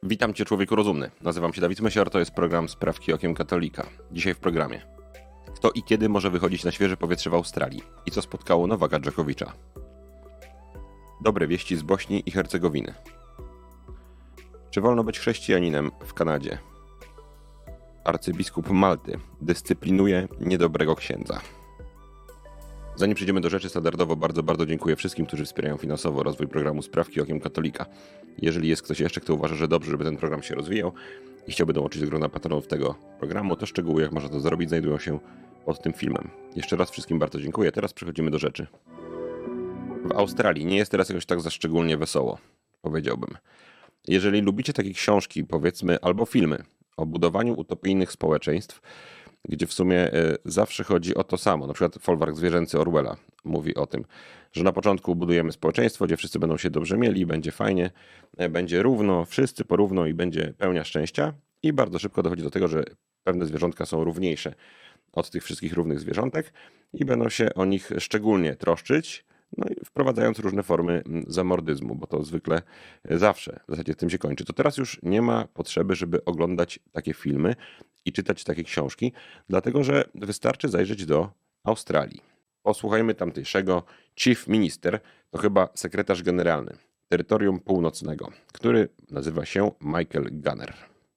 Witam Cię, człowieku rozumny. Nazywam się Dawid Mysior, to jest program Sprawki okiem katolika. Dzisiaj w programie. Kto i kiedy może wychodzić na świeże powietrze w Australii? I co spotkało Nowaka Dżokowicza? Dobre wieści z Bośni i Hercegowiny. Czy wolno być chrześcijaninem w Kanadzie? Arcybiskup Malty dyscyplinuje niedobrego księdza. Zanim przejdziemy do rzeczy, standardowo bardzo dziękuję wszystkim, którzy wspierają finansowo rozwój programu Sprawki okiem katolika. Jeżeli jest ktoś jeszcze, kto uważa, że dobrze, żeby ten program się rozwijał i chciałby dołączyć do grona patronów tego programu, to szczegóły, jak można to zrobić, znajdują się pod tym filmem. Jeszcze raz wszystkim bardzo dziękuję. Teraz przechodzimy do rzeczy. W Australii nie jest teraz jakoś tak za szczególnie wesoło, powiedziałbym. Jeżeli lubicie takie książki, powiedzmy, albo filmy o budowaniu utopijnych społeczeństw, gdzie w sumie zawsze chodzi o to samo. Na przykład Folwark zwierzęcy Orwella mówi o tym, że na początku budujemy społeczeństwo, gdzie wszyscy będą się dobrze mieli, będzie fajnie, będzie równo, wszyscy porówno i będzie pełnia szczęścia. I bardzo szybko dochodzi do tego, że pewne zwierzątka są równiejsze od tych wszystkich równych zwierzątek i będą się o nich szczególnie troszczyć, no i wprowadzając różne formy zamordyzmu, bo to zwykle zawsze w zasadzie tym się kończy. To teraz już nie ma potrzeby, żeby oglądać takie filmy i czytać takie książki, dlatego że wystarczy zajrzeć do Australii. Posłuchajmy tamtejszego Chief Minister, to chyba sekretarz generalny Terytorium Północnego, który nazywa się Michael Gunner.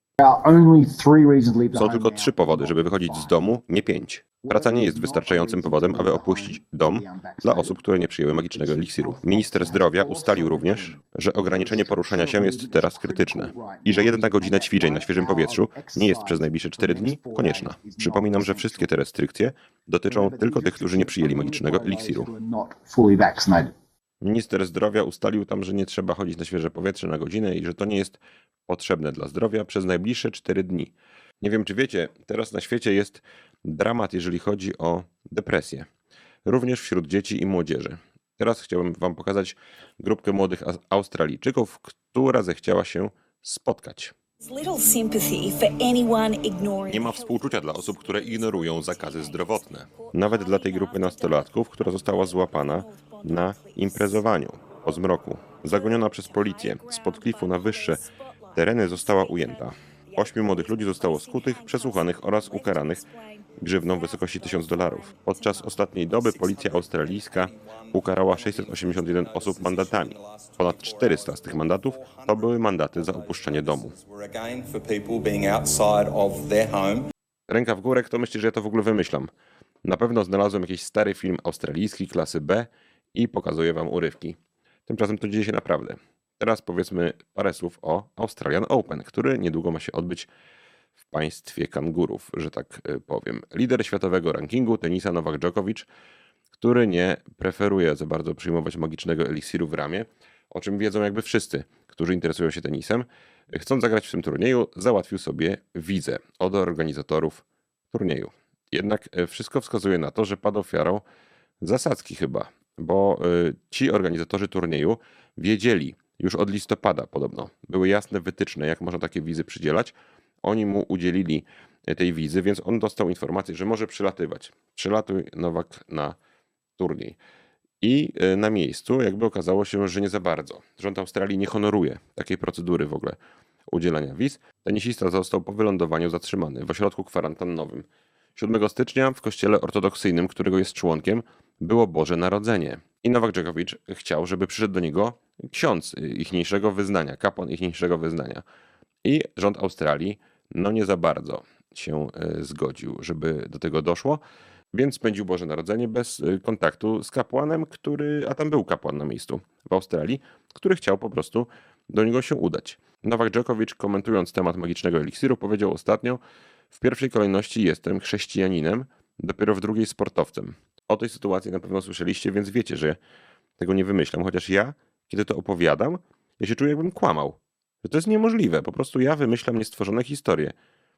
Są tylko 3 powody, żeby wychodzić z domu, nie 5. Praca nie jest wystarczającym powodem, aby opuścić dom dla osób, które nie przyjęły magicznego eliksiru. Minister zdrowia ustalił również, że ograniczenie poruszania się jest teraz krytyczne i że 1 godzina ćwiczeń na świeżym powietrzu nie jest przez najbliższe 4 dni konieczna. Przypominam, że wszystkie te restrykcje dotyczą tylko tych, którzy nie przyjęli magicznego eliksiru. Minister zdrowia ustalił tam, że nie trzeba chodzić na świeże powietrze na godzinę i że to nie jest potrzebne dla zdrowia przez najbliższe 4 dni. Nie wiem, czy wiecie, teraz na świecie jest dramat, jeżeli chodzi o depresję. Również wśród dzieci i młodzieży. Teraz chciałbym wam pokazać grupkę młodych Australijczyków, która zechciała się spotkać. Nie ma współczucia dla osób, które ignorują zakazy zdrowotne. Nawet dla tej grupy nastolatków, która została złapana na imprezowaniu po zmroku. Zagoniona przez policję spod klifu na wyższe tereny została ujęta. 8 młodych ludzi zostało skutych, przesłuchanych oraz ukaranych grzywną w wysokości $1000. Podczas ostatniej doby policja australijska ukarała 681 osób mandatami. Ponad 400 z tych mandatów to były mandaty za opuszczenie domu. Ręka w górę, kto myśli, że ja to w ogóle wymyślam? Na pewno znalazłem jakiś stary film australijski klasy B i pokazuję wam urywki. Tymczasem to dzieje się naprawdę. Teraz powiedzmy parę słów o Australian Open, który niedługo ma się odbyć w państwie kangurów, że tak powiem. Lider światowego rankingu tenisa Nowak Dżokowicz, który nie preferuje za bardzo przyjmować magicznego eliksiru w ramię, o czym wiedzą jakby wszyscy, którzy interesują się tenisem. Chcąc zagrać w tym turnieju, załatwił sobie wizę od organizatorów turnieju. Jednak wszystko wskazuje na to, że padł ofiarą zasadzki chyba, bo ci organizatorzy turnieju wiedzieli, już od listopada podobno, były jasne wytyczne, jak można takie wizy przydzielać. Oni mu udzielili tej wizy, więc on dostał informację, że może przylatywać. Przylatuj Nowak na turniej. I na miejscu jakby okazało się, że nie za bardzo. Rząd Australii nie honoruje takiej procedury w ogóle udzielania wiz. Tenisista został po wylądowaniu zatrzymany w ośrodku kwarantannowym. 7 stycznia w kościele ortodoksyjnym, którego jest członkiem, było Boże Narodzenie. I Nowak Dżokowicz chciał, żeby przyszedł do niego ksiądz ichniejszego wyznania, kapłan ichniejszego wyznania. I rząd Australii nie za bardzo się zgodził, żeby do tego doszło, więc spędził Boże Narodzenie bez kontaktu z kapłanem, a tam był kapłan na miejscu w Australii, który chciał po prostu do niego się udać. Nowak Dżokowicz, komentując temat magicznego eliksiru, powiedział ostatnio: w pierwszej kolejności jestem chrześcijaninem, dopiero w drugiej sportowcem. O tej sytuacji na pewno słyszeliście, więc wiecie, że tego nie wymyślam, chociaż ja, kiedy to opowiadam, ja się czuję, jakbym kłamał. Że to jest niemożliwe, po prostu ja wymyślam niestworzone historie.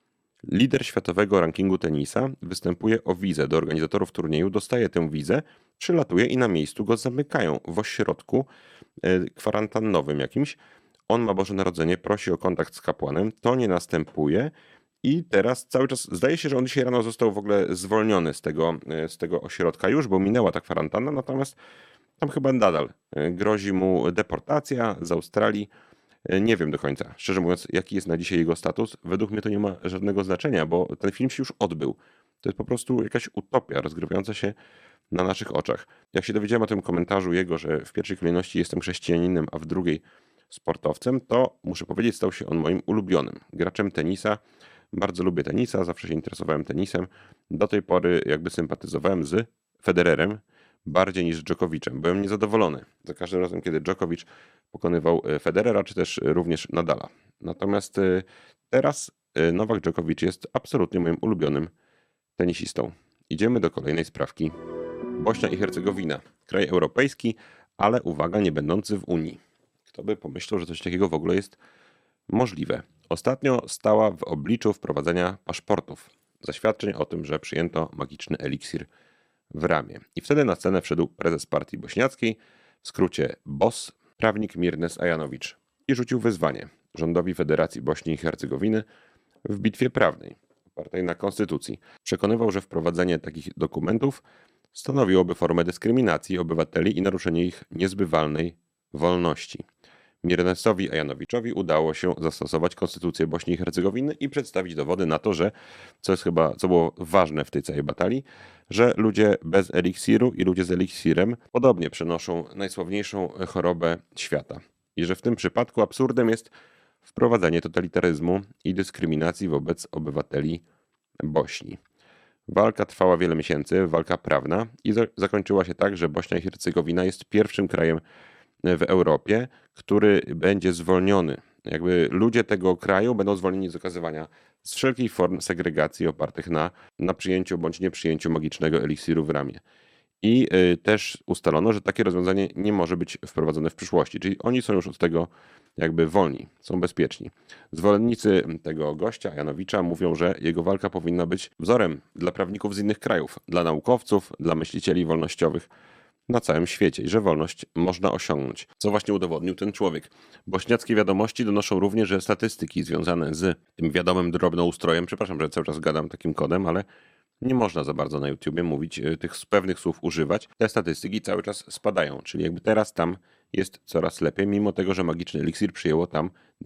Lider światowego rankingu tenisa występuje o wizę do organizatorów turnieju, dostaje tę wizę, przylatuje i na miejscu go zamykają w ośrodku kwarantannowym jakimś. On ma Boże Narodzenie, prosi o kontakt z kapłanem, to nie następuje i teraz cały czas, zdaje się, że on dzisiaj rano został w ogóle zwolniony z tego ośrodka już, bo minęła ta kwarantanna, natomiast tam chyba nadal grozi mu deportacja z Australii Nie wiem do końca, szczerze mówiąc, jaki jest na dzisiaj jego status. Według mnie to nie ma żadnego znaczenia, bo ten film się już odbył. To jest po prostu jakaś utopia rozgrywająca się na naszych oczach. Jak się dowiedziałem o tym komentarzu jego, że w pierwszej kolejności jestem chrześcijaninem, a w drugiej sportowcem, to muszę powiedzieć, stał się on moim ulubionym graczem tenisa. Bardzo lubię tenisa, zawsze się interesowałem tenisem. Do tej pory jakby sympatyzowałem z Federerem bardziej niż z Djokovicem. Byłem niezadowolony za każdym razem, kiedy Djokovic pokonywał Federera, czy też również Nadala. Natomiast teraz Nowak Djokovic jest absolutnie moim ulubionym tenisistą. Idziemy do kolejnej sprawki. Bośnia i Hercegowina. Kraj europejski, ale uwaga, nie będący w Unii. Kto by pomyślał, że coś takiego w ogóle jest możliwe. Ostatnio stała w obliczu wprowadzenia paszportów, zaświadczeń o tym, że przyjęto magiczny eliksir w ramię. I wtedy na scenę wszedł prezes partii bośniackiej, w skrócie BOS, prawnik Mirnes Ajanowicz i rzucił wyzwanie rządowi Federacji Bośni i Hercegowiny w bitwie prawnej, opartej na konstytucji. Przekonywał, że wprowadzenie takich dokumentów stanowiłoby formę dyskryminacji obywateli i naruszenie ich niezbywalnej wolności. Mirnesowi Ajanowiczowi udało się zastosować konstytucję Bośni i Hercegowiny i przedstawić dowody na to, że, co było ważne w tej całej batalii, że ludzie bez eliksiru i ludzie z eliksirem podobnie przenoszą najsławniejszą chorobę świata. I że w tym przypadku absurdem jest wprowadzenie totalitaryzmu i dyskryminacji wobec obywateli Bośni. Walka trwała wiele miesięcy, walka prawna i zakończyła się tak, że Bośnia i Hercegowina jest pierwszym krajem w Europie, który będzie zwolniony. Jakby ludzie tego kraju będą zwolnieni z okazywania z wszelkich form segregacji opartych na przyjęciu bądź nieprzyjęciu magicznego eliksiru w ramię. I też ustalono, że takie rozwiązanie nie może być wprowadzone w przyszłości, czyli oni są już od tego jakby wolni, są bezpieczni. Zwolennicy tego gościa, Janowicza, mówią, że jego walka powinna być wzorem dla prawników z innych krajów, dla naukowców, dla myślicieli wolnościowych na całym świecie i że wolność można osiągnąć, co właśnie udowodnił ten człowiek. Bośniackie wiadomości donoszą również, że statystyki związane z tym wiadomym drobnoustrojem, przepraszam, że cały czas gadam takim kodem, ale nie można za bardzo na YouTubie mówić, tych pewnych słów używać. Te statystyki cały czas spadają, czyli jakby teraz tam jest coraz lepiej, mimo tego, że magiczny eliksir przyjęło tam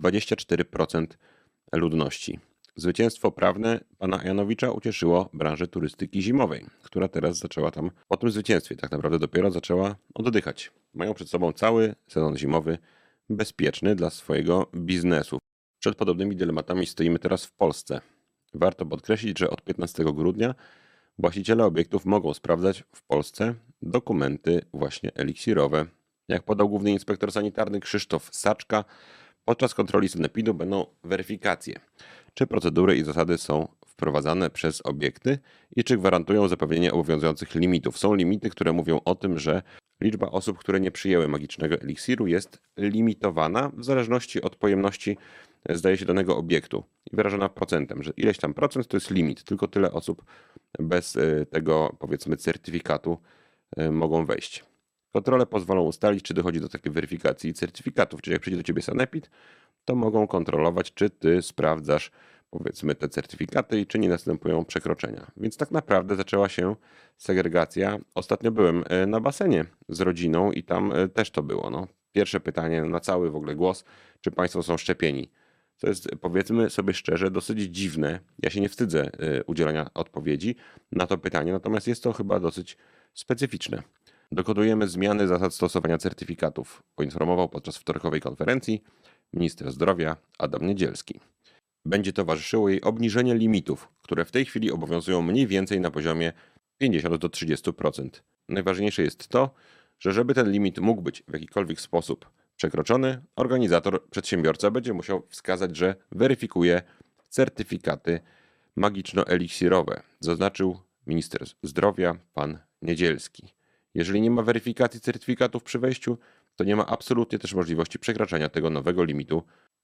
24% ludności. Zwycięstwo prawne pana Janowicza ucieszyło branżę turystyki zimowej, która teraz zaczęła tam, po tym zwycięstwie tak naprawdę dopiero zaczęła oddychać. Mają przed sobą cały sezon zimowy bezpieczny dla swojego biznesu. Przed podobnymi dylematami stoimy teraz w Polsce. Warto podkreślić, że od 15 grudnia właściciele obiektów mogą sprawdzać w Polsce dokumenty właśnie eliksirowe. Jak podał główny inspektor sanitarny Krzysztof Saczka, podczas kontroli sanepidu będą weryfikacje, czy procedury i zasady są wprowadzane przez obiekty i czy gwarantują zapewnienie obowiązujących limitów. Są limity, które mówią o tym, że liczba osób, które nie przyjęły magicznego eliksiru jest limitowana w zależności od pojemności, zdaje się, danego obiektu i wyrażona procentem, że ileś tam procent to jest limit, tylko tyle osób bez tego, powiedzmy, certyfikatu mogą wejść. Kontrole pozwolą ustalić, czy dochodzi do takiej weryfikacji certyfikatów, czyli jak przyjdzie do ciebie sanepid, to mogą kontrolować, czy ty sprawdzasz, powiedzmy, te certyfikaty i czy nie następują przekroczenia. Więc tak naprawdę zaczęła się segregacja. Ostatnio byłem na basenie z rodziną i tam też to było. No. Pierwsze pytanie na cały w ogóle głos, czy państwo są szczepieni? To jest, powiedzmy sobie szczerze, dosyć dziwne. Ja się nie wstydzę udzielania odpowiedzi na to pytanie, natomiast jest to chyba dosyć specyficzne. Dokonujemy zmiany zasad stosowania certyfikatów, poinformował podczas wtorkowej konferencji minister zdrowia Adam Niedzielski. Będzie towarzyszyło jej obniżenie limitów, które w tej chwili obowiązują mniej więcej na poziomie 50 do 30%. Najważniejsze jest to, że żeby ten limit mógł być w jakikolwiek sposób przekroczony, organizator, przedsiębiorca będzie musiał wskazać, że weryfikuje certyfikaty magiczno-eliksirowe, zaznaczył minister zdrowia pan Niedzielski. Jeżeli nie ma weryfikacji certyfikatów przy wejściu, to nie ma absolutnie też możliwości przekraczania tego nowego limitu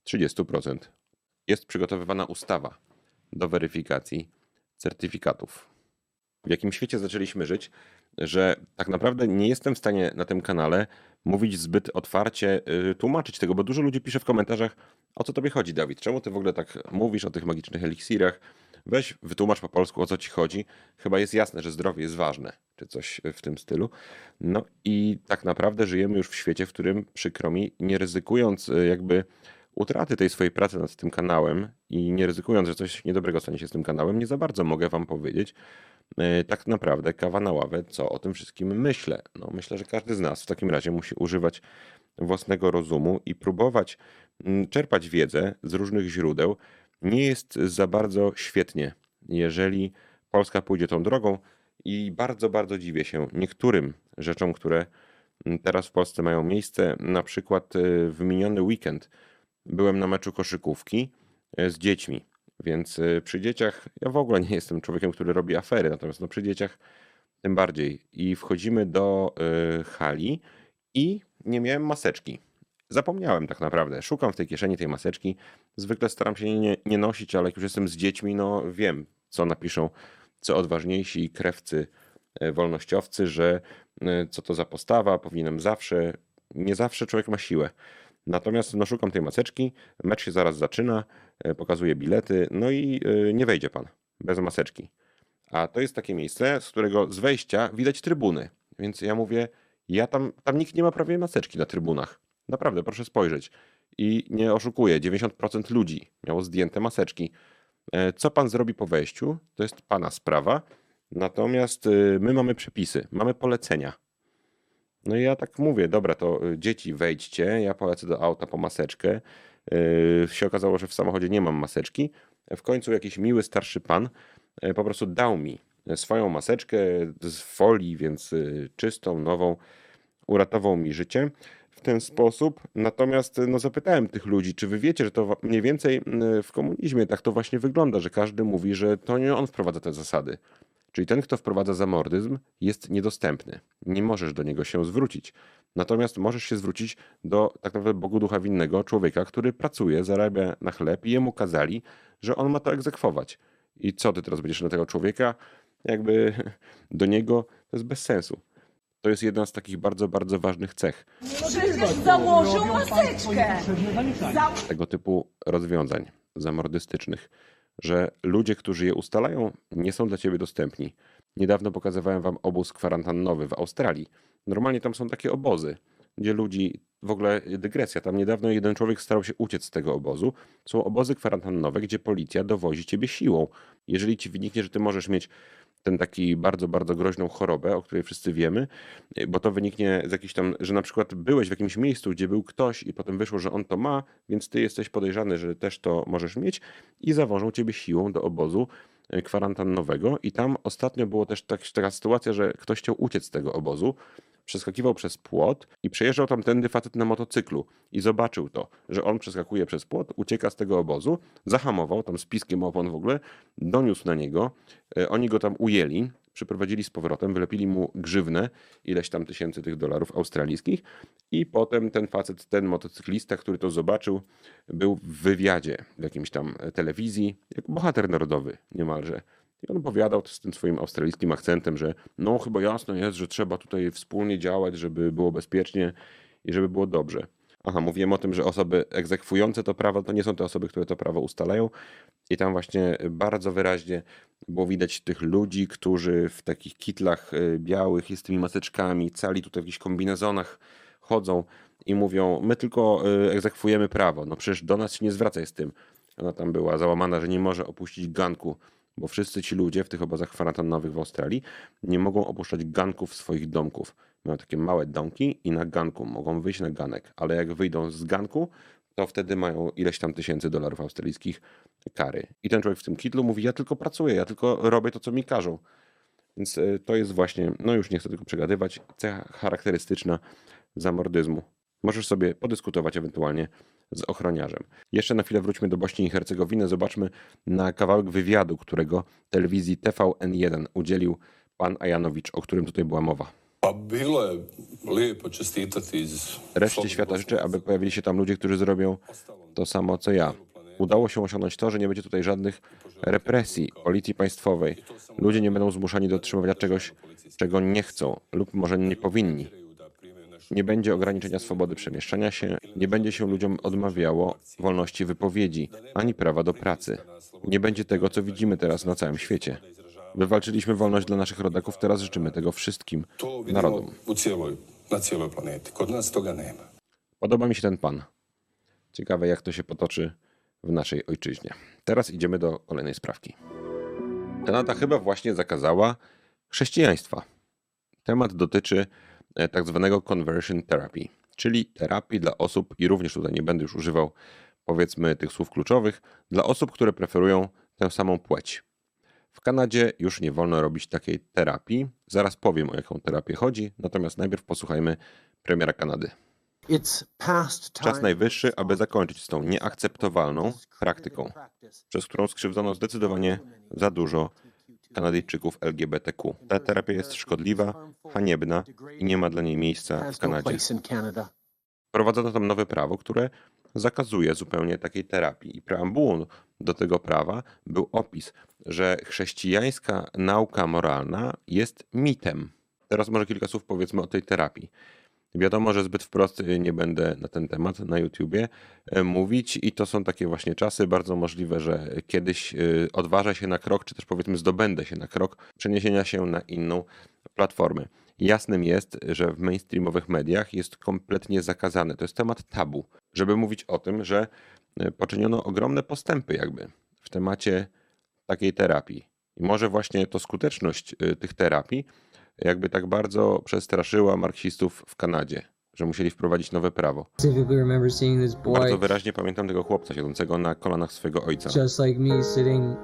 30%. Jest przygotowywana ustawa do weryfikacji certyfikatów. W jakim świecie zaczęliśmy żyć, że tak naprawdę nie jestem w stanie na tym kanale mówić zbyt otwarcie, tłumaczyć tego, bo dużo ludzi pisze w komentarzach, o co tobie chodzi, Dawid, czemu ty w ogóle tak mówisz o tych magicznych eliksirach, weź wytłumacz po polsku, o co ci chodzi, chyba jest jasne, że zdrowie jest ważne, czy coś w tym stylu. No i tak naprawdę żyjemy już w świecie, w którym przykro mi, nie ryzykując jakby utraty tej swojej pracy nad tym kanałem i nie ryzykując, że coś niedobrego stanie się z tym kanałem, nie za bardzo mogę wam powiedzieć tak naprawdę kawa na ławę, co o tym wszystkim myślę. No, myślę, że każdy z nas w takim razie musi używać własnego rozumu i próbować czerpać wiedzę z różnych źródeł. Nie jest za bardzo świetnie, jeżeli Polska pójdzie tą drogą i bardzo, bardzo dziwię się niektórym rzeczom, które teraz w Polsce mają miejsce. Na przykład w miniony weekend byłem na meczu koszykówki z dziećmi, więc przy dzieciach ja w ogóle nie jestem człowiekiem, który robi afery, natomiast no przy dzieciach tym bardziej. I wchodzimy do hali i nie miałem maseczki. Zapomniałem tak naprawdę. Szukam w tej kieszeni tej maseczki. Zwykle staram się nie nosić, ale jak już jestem z dziećmi, no wiem, co napiszą, co odważniejsi krewcy wolnościowcy, że co to za postawa, powinienem zawsze, nie zawsze człowiek ma siłę. Natomiast no, szukam tej maseczki, mecz się zaraz zaczyna, pokazuję bilety, no i nie wejdzie pan bez maseczki. A to jest takie miejsce, z którego z wejścia widać trybuny. Więc ja mówię, tam nikt nie ma prawie maseczki na trybunach. Naprawdę, proszę spojrzeć. I nie oszukuję, 90% ludzi miało zdjęte maseczki. Co pan zrobi po wejściu, to jest pana sprawa. Natomiast my mamy przepisy, mamy polecenia. No i ja tak mówię, dobra, to dzieci wejdźcie, ja polecę do auta po maseczkę. Się okazało, że w samochodzie nie mam maseczki. W końcu jakiś miły starszy pan po prostu dał mi swoją maseczkę z folii, więc czystą, nową, uratował mi życie w ten sposób. Natomiast no, zapytałem tych ludzi, czy wy wiecie, że to mniej więcej w komunizmie tak to właśnie wygląda, że każdy mówi, że to nie on wprowadza te zasady. Czyli ten, kto wprowadza zamordyzm, jest niedostępny. Nie możesz do niego się zwrócić. Natomiast możesz się zwrócić do tak naprawdę Bogu Ducha Winnego, człowieka, który pracuje, zarabia na chleb i jemu kazali, że on ma to egzekwować. I co ty teraz będziesz na tego człowieka? Jakby do niego to jest bez sensu. To jest jedna z takich bardzo, bardzo ważnych cech Przecież założył maseczkę. tego typu rozwiązań zamordystycznych, że ludzie, którzy je ustalają, nie są dla ciebie dostępni. Niedawno pokazywałem wam obóz kwarantannowy w Australii. Normalnie tam są takie obozy, gdzie ludzi, w ogóle dygresja, tam niedawno jeden człowiek starał się uciec z tego obozu. Są obozy kwarantannowe, gdzie policja dowozi ciebie siłą. Jeżeli ci wyniknie, że ty możesz mieć ten taki bardzo, bardzo groźną chorobę, o której wszyscy wiemy, bo to wyniknie z jakiejś tam, że na przykład byłeś w jakimś miejscu, gdzie był ktoś i potem wyszło, że on to ma, więc ty jesteś podejrzany, że też to możesz mieć i zawożą ciebie siłą do obozu kwarantannowego i tam ostatnio było też taka sytuacja, że ktoś chciał uciec z tego obozu, przeskakiwał przez płot i przejeżdżał tamtędy facet na motocyklu i zobaczył to, że on przeskakuje przez płot, ucieka z tego obozu, zahamował tam z piskiem opon w ogóle, doniósł na niego, oni go tam ujęli, przyprowadzili z powrotem, wylepili mu grzywnę, ileś tam tysięcy tych dolarów australijskich i potem ten facet, ten motocyklista, który to zobaczył, był w wywiadzie w jakimś tam telewizji, jak bohater narodowy niemalże. I on opowiadał z tym swoim australijskim akcentem, że no chyba jasno jest, że trzeba tutaj wspólnie działać, żeby było bezpiecznie i żeby było dobrze. Aha, mówiłem o tym, że osoby egzekwujące to prawo to nie są te osoby, które to prawo ustalają. I tam właśnie bardzo wyraźnie było widać tych ludzi, którzy w takich kitlach białych i z tymi maseczkami, cali tutaj w jakichś kombinezonach chodzą i mówią, my tylko egzekwujemy prawo. No przecież do nas się nie zwracaj z tym. Ona tam była załamana, że nie może opuścić ganku, bo wszyscy ci ludzie w tych obozach kwarantannowych w Australii nie mogą opuszczać ganków swoich domków. Mają takie małe domki i na ganku mogą wyjść na ganek, ale jak wyjdą z ganku, to wtedy mają ileś tam tysięcy dolarów australijskich kary. I ten człowiek w tym kitlu mówi, ja tylko pracuję, ja tylko robię to, co mi każą. Więc to jest właśnie, no już nie chcę tylko przegadywać, cecha charakterystyczna zamordyzmu. Możesz sobie podyskutować ewentualnie z ochroniarzem. Jeszcze na chwilę wróćmy do Bośni i Hercegowiny. Zobaczmy na kawałek wywiadu, którego telewizji TVN1 udzielił pan Ajanowicz, o którym tutaj była mowa. Pa bilo je lijepo čestitati iz Reszcie świata życzę, aby pojawili się tam ludzie, którzy zrobią to samo, co ja. Udało się osiągnąć to, że nie będzie tutaj żadnych represji policji państwowej. Ludzie nie będą zmuszani do otrzymywania czegoś, czego nie chcą lub może nie powinni. Nie będzie ograniczenia swobody przemieszczania się, nie będzie się ludziom odmawiało wolności wypowiedzi, ani prawa do pracy. Nie będzie tego, co widzimy teraz na całym świecie. Wywalczyliśmy wolność dla naszych rodaków, teraz życzymy tego wszystkim To vidimo narodom. na cijeloj planeti. Kod nas toga nema. Podoba mi się ten pan. Ciekawe, jak to się potoczy w naszej ojczyźnie. Teraz idziemy do kolejnej sprawki. Kanada chyba właśnie zakazała chrześcijaństwa. Temat dotyczy tak zwanego conversion therapy, czyli terapii dla osób, i również tutaj nie będę już używał powiedzmy tych słów kluczowych, dla osób, które preferują tę samą płeć. W Kanadzie już nie wolno robić takiej terapii. Zaraz powiem, o jaką terapię chodzi, natomiast najpierw posłuchajmy premiera Kanady. Czas najwyższy, aby zakończyć z tą nieakceptowalną praktyką, przez którą skrzywdzono zdecydowanie za dużo Kanadyjczyków LGBTQ. Ta terapia jest szkodliwa, haniebna i nie ma dla niej miejsca w Kanadzie. Wprowadzono tam nowe prawo, które zakazuje zupełnie takiej terapii. I preambułą do tego prawa był opis, że chrześcijańska nauka moralna jest mitem. Teraz może kilka słów powiedzmy o tej terapii. Wiadomo, że zbyt wprost nie będę na ten temat na YouTubie mówić i to są takie właśnie czasy. Bardzo możliwe, że kiedyś odważę się na krok, czy też powiedzmy zdobędę się na krok przeniesienia się na inną platformę. Jasnym jest, że w mainstreamowych mediach jest kompletnie zakazane. To jest temat tabu, żeby mówić o tym, że poczyniono ogromne postępy jakby w temacie takiej terapii. I może właśnie to skuteczność tych terapii jakby tak bardzo przestraszyła marksistów w Kanadzie, że musieli wprowadzić nowe prawo. Specifically remember seeing this Bardzo boy wyraźnie pamiętam tego chłopca siedzącego na kolanach swojego ojca. just like me sitting,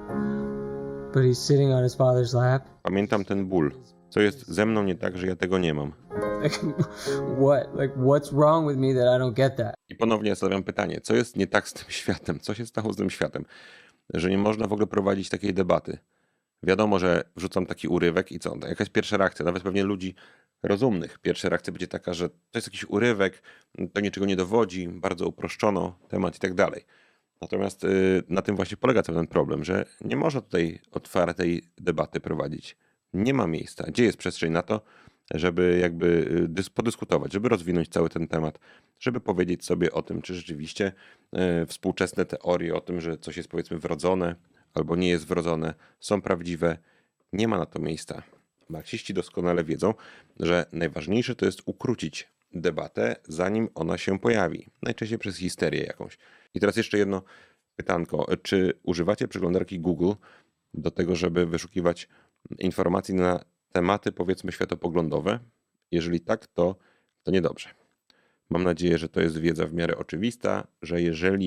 but he's sitting on his father's lap. Pamiętam ten ból. Co jest ze mną nie tak, że ja tego nie mam. Like, what? Like, what's wrong with me that I don't get that? I ponownie stawiam pytanie, co jest nie tak z tym światem? Co się stało z tym światem? Że nie można w ogóle prowadzić takiej debaty. Wiadomo, że wrzucam taki urywek i co? Jakaś pierwsza reakcja, nawet pewnie ludzi rozumnych. Pierwsza reakcja będzie taka, że to jest jakiś urywek, to niczego nie dowodzi, bardzo uproszczono temat i tak dalej. Natomiast na tym właśnie polega cały ten problem, że nie można tutaj otwartej debaty prowadzić. Nie ma miejsca. Gdzie jest przestrzeń na to, żeby jakby podyskutować, żeby rozwinąć cały ten temat, żeby powiedzieć sobie o tym, czy rzeczywiście współczesne teorie o tym, że coś jest powiedzmy wrodzone albo nie jest wrodzone, są prawdziwe. Nie ma na to miejsca. Marksiści doskonale wiedzą, że najważniejsze to jest ukrócić debatę, zanim ona się pojawi. Najczęściej przez histerię jakąś. I teraz jeszcze jedno pytanko. Czy używacie przeglądarki Google do tego, żeby wyszukiwać informacji na tematy powiedzmy światopoglądowe? Jeżeli tak, to niedobrze. Mam nadzieję, że to jest wiedza w miarę oczywista, że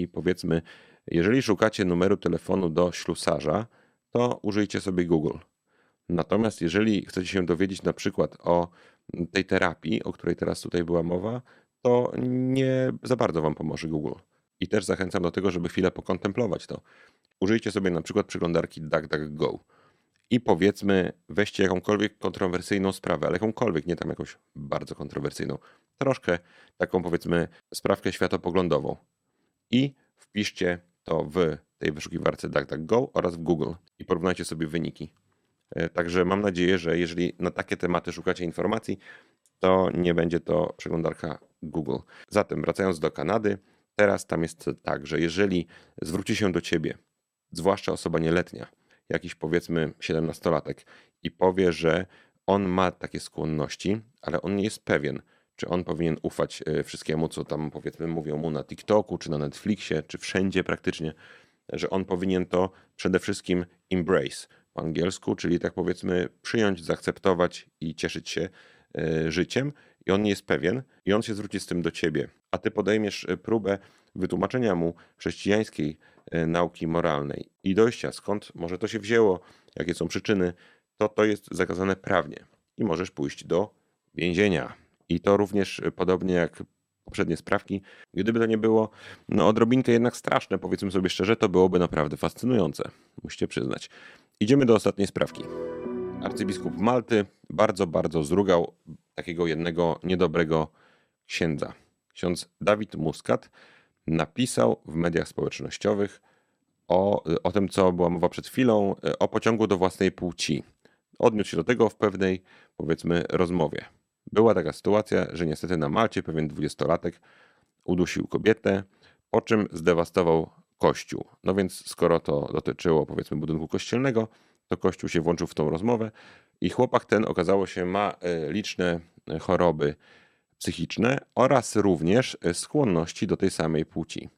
jeżeli szukacie numeru telefonu do ślusarza, to użyjcie sobie Google. Natomiast jeżeli chcecie się dowiedzieć na przykład o tej terapii, o której teraz tutaj była mowa, to nie za bardzo wam pomoże Google. I też zachęcam do tego, żeby chwilę pokontemplować to. Użyjcie sobie na przykład przeglądarki DuckDuckGo. I powiedzmy, weźcie jakąkolwiek kontrowersyjną sprawę, ale jakąkolwiek, nie tam jakąś bardzo kontrowersyjną. Troszkę taką powiedzmy sprawkę światopoglądową. I wpiszcie to w tej wyszukiwarce DuckDuckGo oraz w Google i porównajcie sobie wyniki. Także mam nadzieję, że jeżeli na takie tematy szukacie informacji, to nie będzie to przeglądarka Google. Zatem wracając do Kanady, teraz tam jest tak, że jeżeli zwróci się do ciebie, zwłaszcza osoba nieletnia, jakiś powiedzmy 17-latek i powie, że on ma takie skłonności, ale on nie jest pewien, czy on powinien ufać wszystkiemu, co tam powiedzmy mówią mu na TikToku, czy na Netflixie, czy wszędzie praktycznie, że on powinien to przede wszystkim embrace po angielsku, czyli tak powiedzmy przyjąć, zaakceptować i cieszyć się życiem. I on nie jest pewien i on się zwróci z tym do ciebie, a ty podejmiesz próbę wytłumaczenia mu chrześcijańskiej nauki moralnej i dojścia, skąd może to się wzięło, jakie są przyczyny, to jest zakazane prawnie i możesz pójść do więzienia. I to również podobnie jak poprzednie sprawki, gdyby to nie było odrobinkę jednak straszne, powiedzmy sobie szczerze, to byłoby naprawdę fascynujące, musicie przyznać. Idziemy do ostatniej sprawki. Arcybiskup Malty bardzo, bardzo zrugał takiego jednego niedobrego księdza. Ksiądz Dawid Muscat napisał w mediach społecznościowych o tym, co była mowa przed chwilą, o pociągu do własnej płci. Odniósł się do tego w pewnej, powiedzmy, rozmowie. Była taka sytuacja, że niestety na Malcie pewien 20-latek udusił kobietę, po czym zdewastował kościół. No więc skoro to dotyczyło, powiedzmy, budynku kościelnego, to kościół się włączył w tą rozmowę i chłopak ten, okazało się, ma liczne choroby psychiczne oraz również skłonności do tej samej płci.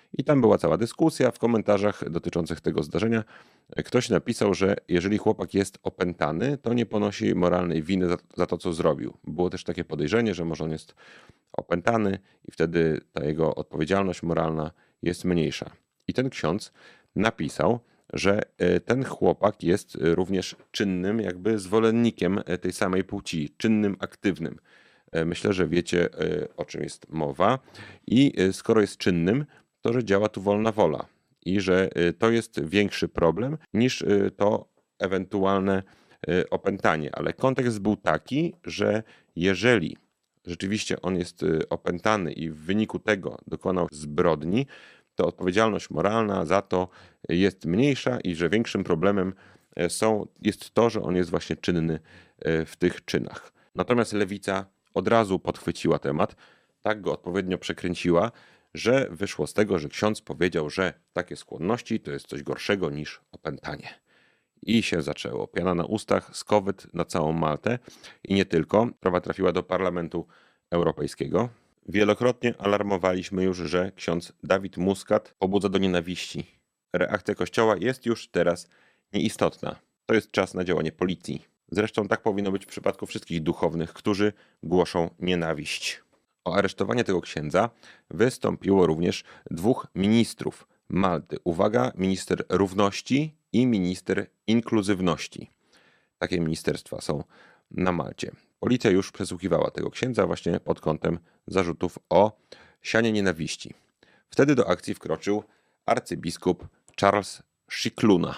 I tam była cała dyskusja w komentarzach dotyczących tego zdarzenia. Ktoś napisał, że jeżeli chłopak jest opętany, to nie ponosi moralnej winy za to, co zrobił. Było też takie podejrzenie, że może on jest opętany i wtedy ta jego odpowiedzialność moralna jest mniejsza. I ten ksiądz napisał, że ten chłopak jest również czynnym jakby zwolennikiem tej samej płci, czynnym, aktywnym. Myślę, że wiecie, o czym jest mowa. I skoro jest czynnym, to że działa tu wolna wola i że to jest większy problem niż to ewentualne opętanie. Ale kontekst był taki, że jeżeli rzeczywiście on jest opętany i w wyniku tego dokonał zbrodni, to odpowiedzialność moralna za to jest mniejsza i że większym problemem jest to, że on jest właśnie czynny w tych czynach. Natomiast lewica od razu podchwyciła temat, tak go odpowiednio przekręciła, że wyszło z tego, że ksiądz powiedział, że takie skłonności to jest coś gorszego niż opętanie. I się zaczęło. Piana na ustach, skowyt na całą Maltę i nie tylko. Sprawa trafiła do Parlamentu Europejskiego. Wielokrotnie alarmowaliśmy już, że ksiądz Dawid Muscat pobudza do nienawiści. Reakcja Kościoła jest już teraz nieistotna. To jest czas na działanie policji. Zresztą tak powinno być w przypadku wszystkich duchownych, którzy głoszą nienawiść. O aresztowanie tego księdza wystąpiło również 2 ministrów Malty. Uwaga, minister równości i minister inkluzywności. Takie ministerstwa są na Malcie. Policja już przesłuchiwała tego księdza właśnie pod kątem zarzutów o sianie nienawiści. Wtedy do akcji wkroczył arcybiskup Charles Scicluna.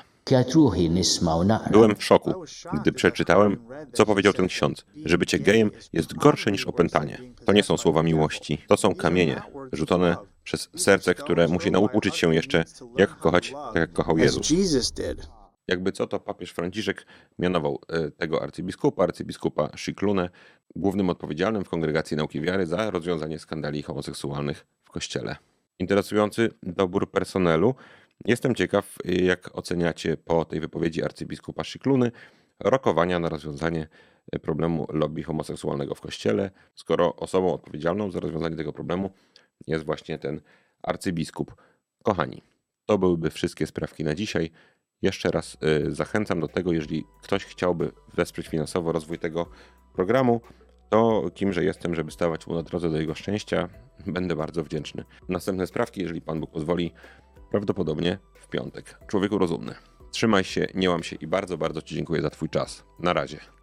Byłem w szoku, gdy przeczytałem, co powiedział ten ksiądz, że bycie gejem jest gorsze niż opętanie. To nie są słowa miłości, to są kamienie rzucone przez serce, które musi nauczyć się jeszcze, jak kochać, tak jak kochał Jezus. Jakby co, to papież Franciszek mianował tego arcybiskupa Sciclunę, głównym odpowiedzialnym w Kongregacji Nauki Wiary za rozwiązanie skandali homoseksualnych w Kościele. Interesujący dobór personelu. Jestem ciekaw, jak oceniacie po tej wypowiedzi arcybiskupa Scicluny rokowania na rozwiązanie problemu lobby homoseksualnego w Kościele, skoro osobą odpowiedzialną za rozwiązanie tego problemu jest właśnie ten arcybiskup. Kochani, to byłyby wszystkie sprawki na dzisiaj. Jeszcze raz zachęcam do tego, jeżeli ktoś chciałby wesprzeć finansowo rozwój tego programu, to kimże jestem, żeby stawać mu na drodze do jego szczęścia, będę bardzo wdzięczny. Następne sprawki, jeżeli Pan Bóg pozwoli, prawdopodobnie w piątek. Człowieku rozumny. Trzymaj się, nie łam się i bardzo, bardzo Ci dziękuję za Twój czas. Na razie.